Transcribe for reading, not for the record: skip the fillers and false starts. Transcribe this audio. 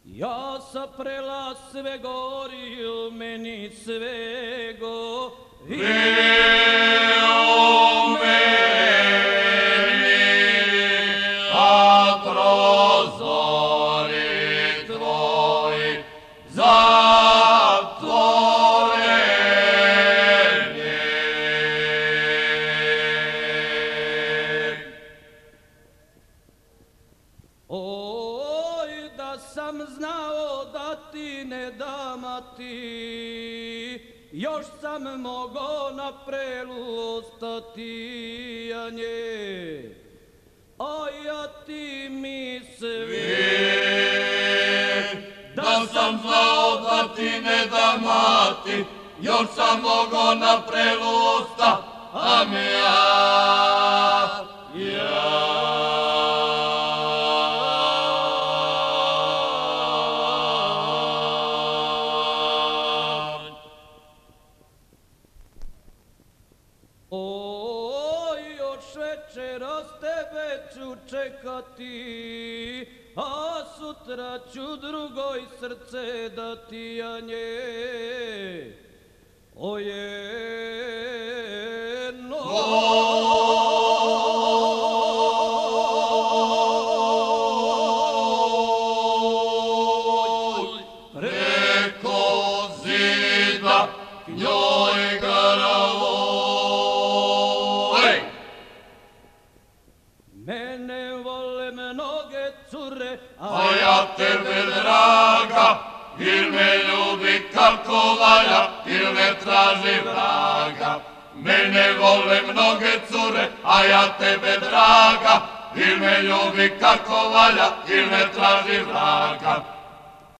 Ja sam prela sve gori, meni sve gori. U meni, a prozori tvoji zatvoreni. Oj, da sam znao da ti ne dam, a ti još sam mogao na prelu ostati, a nje, a ja ti mi svijet. Da sam znao da ti ne dam, mati, još sam mogao na prelu ostati, a mi Oj, još večeras tebe ću čekati, a sutra ću drugoj srce dati, a nje, ojeno. Preko zida k njoj mene vole mnoge cure, a ja tebe draga, il me ljubi kako valja, il me traži vraga. Mene vole mnoge cure, a ja tebe draga, il me ljubi kako valja, il me traži vraga.